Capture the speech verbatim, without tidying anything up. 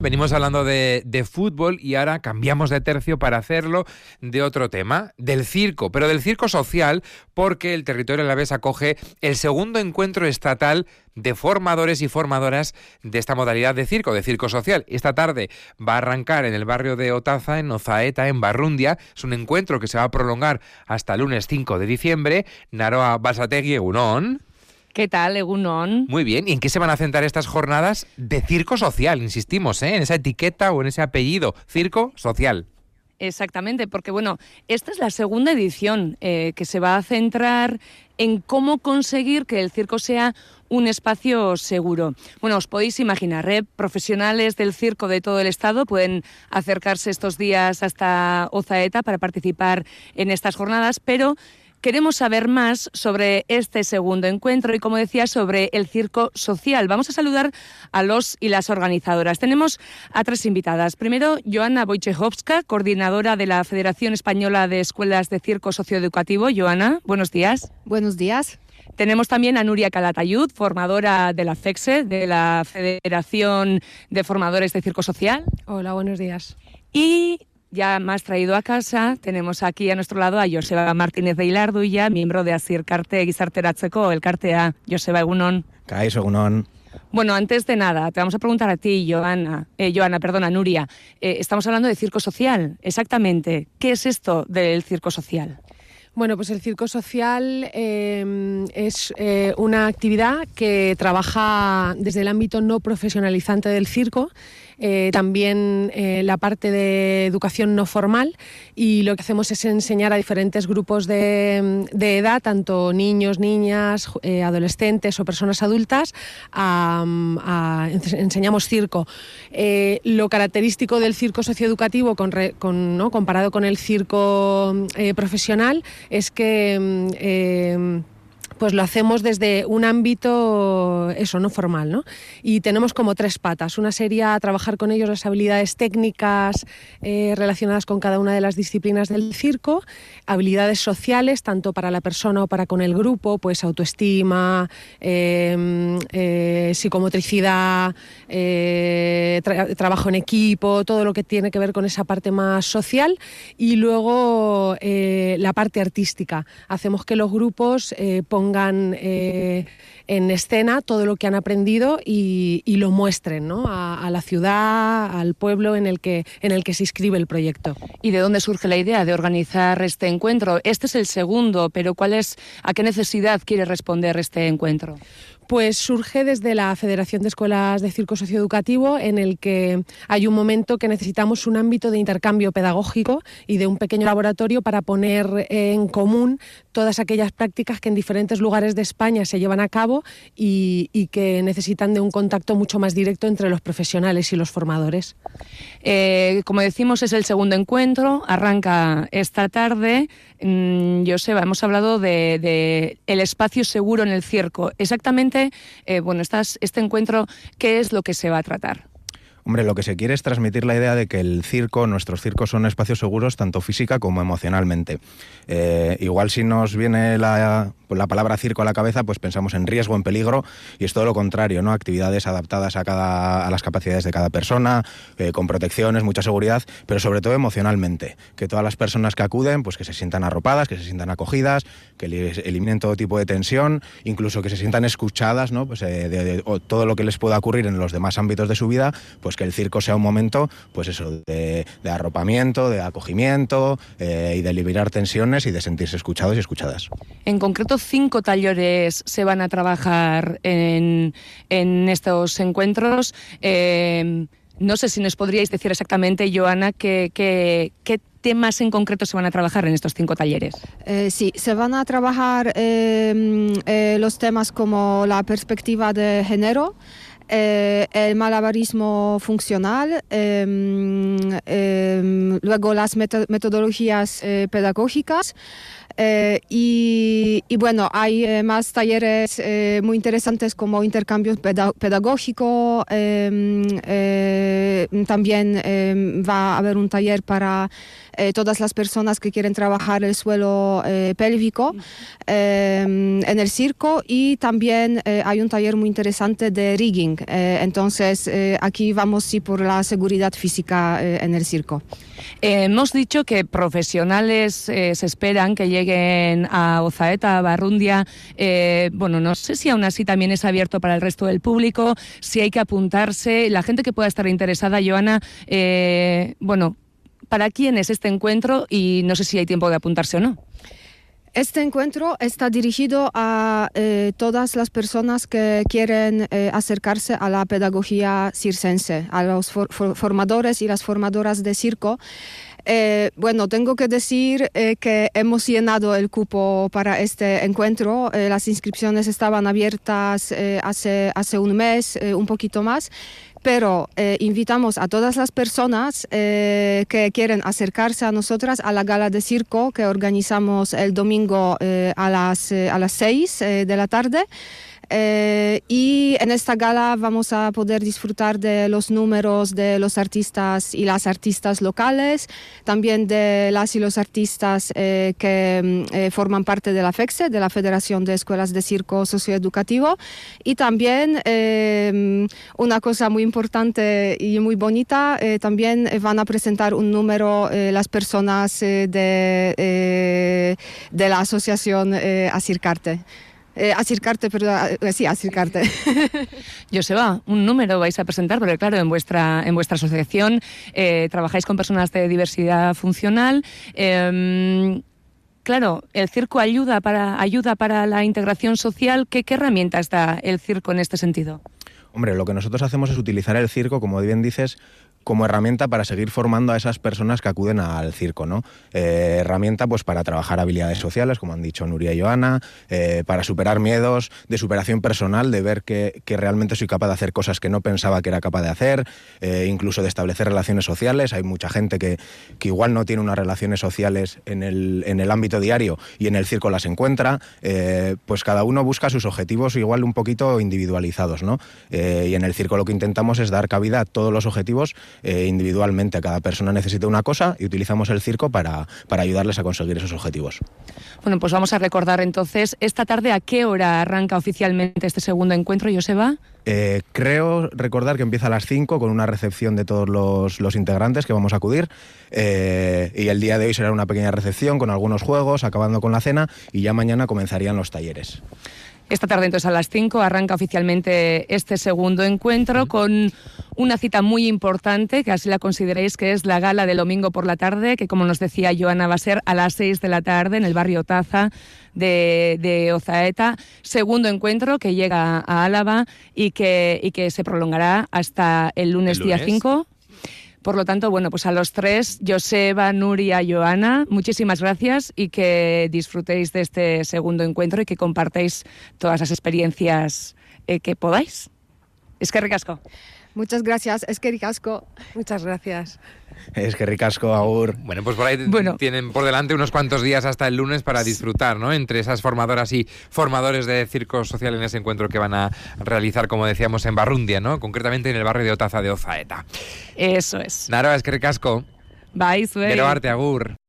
Venimos hablando de, de fútbol y ahora cambiamos de tercio para hacerlo de otro tema, del circo, pero del circo social, porque el territorio alavés acoge el segundo encuentro estatal de formadores y formadoras de esta modalidad de circo, de circo social. Esta tarde va a arrancar en el barrio de Otaza, en Ozaeta, en Barrundia. Es un encuentro que se va a prolongar hasta el lunes cinco de diciembre. Naroa Basategui, egunon. ¿Qué tal, egunon? Muy bien. ¿Y en qué se van a centrar estas jornadas de circo social? Insistimos, ¿eh? En esa etiqueta o en ese apellido, circo social. Exactamente, porque bueno, esta es la segunda edición eh, que se va a centrar en cómo conseguir que el circo sea un espacio seguro. Bueno, os podéis imaginar, ¿eh? Profesionales del circo de todo el estado pueden acercarse estos días hasta Ozaeta para participar en estas jornadas, pero queremos saber más sobre este segundo encuentro y, como decía, sobre el circo social. Vamos a saludar a los y las organizadoras. Tenemos a tres invitadas. Primero, Joana Wojciechowska, coordinadora de la Federación Española de Escuelas de Circo Socioeducativo. Joana, buenos días. Buenos días. Tenemos también a Nuria Calatayud, formadora de la FECSE, de la Federación de Formadores de Circo Social. Hola, buenos días. Y ya más traído a casa, tenemos aquí a nuestro lado a Joseba Martínez de Ilarduya, miembro de Asir Karte Gizarteratzeko, el Kartea. Joseba, egunon. Kaixo, egunon. Bueno, antes de nada, te vamos a preguntar a ti, Joana, eh, Joana, perdona, Nuria. Eh, estamos hablando de circo social, exactamente. ¿Qué es esto del circo social? Bueno, pues el circo social eh, es eh, una actividad que trabaja desde el ámbito no profesionalizante del circo, eh, también eh, la parte de educación no formal, y lo que hacemos es enseñar a diferentes grupos de, de edad, tanto niños, niñas, eh, adolescentes o personas adultas, a, a, enseñamos circo. Eh, lo característico del circo socioeducativo con, con, ¿no? comparado con el circo eh, profesional es que eh, pues lo hacemos desde un ámbito, eso, no formal, ¿no? Y tenemos como tres patas. Una sería trabajar con ellos las habilidades técnicas eh, relacionadas con cada una de las disciplinas del circo, habilidades sociales, tanto para la persona o para con el grupo, pues autoestima, eh, eh, psicomotricidad, eh, tra- trabajo en equipo, todo lo que tiene que ver con esa parte más social. Y luego eh, la parte artística. Hacemos que los grupos eh, pongan pongan eh, en escena todo lo que han aprendido y, y lo muestren, ¿no? a, a la ciudad, al pueblo en el que en el que se inscribe el proyecto. ¿Y de dónde surge la idea de organizar este encuentro? Este es el segundo, pero ¿cuál es, a qué necesidad quiere responder este encuentro? Pues surge desde la Federación de Escuelas de Circo Socioeducativo, en el que hay un momento que necesitamos un ámbito de intercambio pedagógico y de un pequeño laboratorio para poner en común todas aquellas prácticas que en diferentes lugares de España se llevan a cabo y, y que necesitan de un contacto mucho más directo entre los profesionales y los formadores. Eh, como decimos, es el segundo encuentro, arranca esta tarde. Mm, Joseba, hemos hablado de, de el espacio seguro en el circo. Exactamente, eh, bueno, estás, este encuentro, ¿qué es lo que se va a tratar? Hombre, lo que se quiere es transmitir la idea de que el circo, nuestros circos son espacios seguros tanto física como emocionalmente. Eh, igual si nos viene la, la palabra circo a la cabeza, pues pensamos en riesgo, en peligro, y es todo lo contrario, ¿no? Actividades adaptadas a, cada, a las capacidades de cada persona, eh, con protecciones, mucha seguridad, pero sobre todo emocionalmente. Que todas las personas que acuden, pues que se sientan arropadas, que se sientan acogidas, que eliminen todo tipo de tensión, incluso que se sientan escuchadas, ¿no? Pues eh, de, de, o todo lo que les pueda ocurrir en los demás ámbitos de su vida, pues que el circo sea un momento, pues eso, de, de arropamiento, de acogimiento eh, y de liberar tensiones y de sentirse escuchados y escuchadas. En concreto, cinco talleres se van a trabajar en, en estos encuentros. Eh, no sé si nos podríais decir exactamente, Joana, qué, qué, qué temas en concreto se van a trabajar en estos cinco talleres. Eh, sí, se van a trabajar eh, eh, los temas como la perspectiva de género, Eh, el malabarismo funcional, eh, eh, luego las meto- metodologías eh, pedagógicas, Eh, y, y bueno, hay eh, más talleres eh, muy interesantes como intercambio peda- pedagógico. Eh, eh, también eh, va a haber un taller para eh, todas las personas que quieren trabajar el suelo eh, pélvico eh, en el circo. Y también eh, hay un taller muy interesante de rigging. Eh, entonces, eh, aquí vamos sí por la seguridad física eh, en el circo. Eh, hemos dicho que profesionales eh, se esperan que lleguen a Ozaeta, a Barrundia. Eh, bueno, no sé si aún así también es abierto para el resto del público, si hay que apuntarse. La gente que pueda estar interesada, Joana, eh, bueno, ¿para quién es este encuentro? Y no sé si hay tiempo de apuntarse o no. Este encuentro está dirigido a eh, todas las personas que quieren eh, acercarse a la pedagogía circense, a los for- for- formadores y las formadoras de circo. Eh, bueno, tengo que decir eh, que hemos llenado el cupo para este encuentro. Eh, las inscripciones estaban abiertas eh, hace, hace un mes, eh, un poquito más. Pero eh, invitamos a todas las personas eh, que quieren acercarse a nosotras a la gala de circo que organizamos el domingo eh, a las, eh, a las seis eh, de la tarde. Eh, y en esta gala vamos a poder disfrutar de los números de los artistas y las artistas locales, también de las y los artistas eh, que eh, forman parte de la FECSE, de la Federación de Escuelas de Circo Socioeducativo, y también eh, una cosa muy importante y muy bonita, eh, también van a presentar un número eh, las personas eh, de, eh, de la asociación eh, Acircarte. Eh, Acircarte, perdón, eh, sí, Acircarte. Joseba, un número vais a presentar, porque claro, en vuestra, en vuestra asociación eh, trabajáis con personas de diversidad funcional. Eh, claro, el circo ayuda para, ayuda para la integración social. ¿Qué, qué herramientas da el circo en este sentido? Hombre, lo que nosotros hacemos es utilizar el circo, como bien dices, como herramienta para seguir formando a esas personas que acuden al circo, ¿no? Eh, herramienta pues para trabajar habilidades sociales, como han dicho Nuria y Joana, eh, para superar miedos de superación personal, de ver que, que realmente soy capaz de hacer cosas que no pensaba que era capaz de hacer, eh, incluso de establecer relaciones sociales. Hay mucha gente que, que igual no tiene unas relaciones sociales en el, en el ámbito diario y en el circo las encuentra. Eh, pues cada uno busca sus objetivos igual un poquito individualizados, ¿no? Eh, y en el circo lo que intentamos es dar cabida a todos los objetivos Eh, individualmente. Cada persona necesita una cosa y utilizamos el circo para, para ayudarles a conseguir esos objetivos. Bueno, pues vamos a recordar entonces, esta tarde, ¿a qué hora arranca oficialmente este segundo encuentro, Joseba? Eh, creo recordar que empieza a las cinco con una recepción de todos los, los integrantes que vamos a acudir, eh, y el día de hoy será una pequeña recepción con algunos juegos, acabando con la cena, y ya mañana comenzarían los talleres. Esta tarde, entonces, a las cinco, arranca oficialmente este segundo encuentro con una cita muy importante, que así la consideréis, que es la gala del domingo por la tarde, que, como nos decía Joana, va a ser a las seis de la tarde en el barrio Taza de, de Ozaeta. Segundo encuentro que llega a Álava y que, y que se prolongará hasta el lunes, ¿El lunes? día cinco. Por lo tanto, bueno, pues a los tres, Joseba, Nuria, Joana, muchísimas gracias y que disfrutéis de este segundo encuentro y que compartáis todas las experiencias eh, que podáis. Es que ricasco. Muchas gracias, es que ricasco. Muchas gracias. Es que ricasco, agur. Bueno, pues por ahí Bueno. tienen por delante unos cuantos días hasta el lunes para disfrutar, ¿no? Entre esas formadoras y formadores de circo social en ese encuentro que van a realizar, como decíamos, en Barrundia, ¿no? Concretamente en el barrio de Otaza de Ozaeta. Eso es. Naro, es que ricasco. Bye, zuei. Gero arte, agur.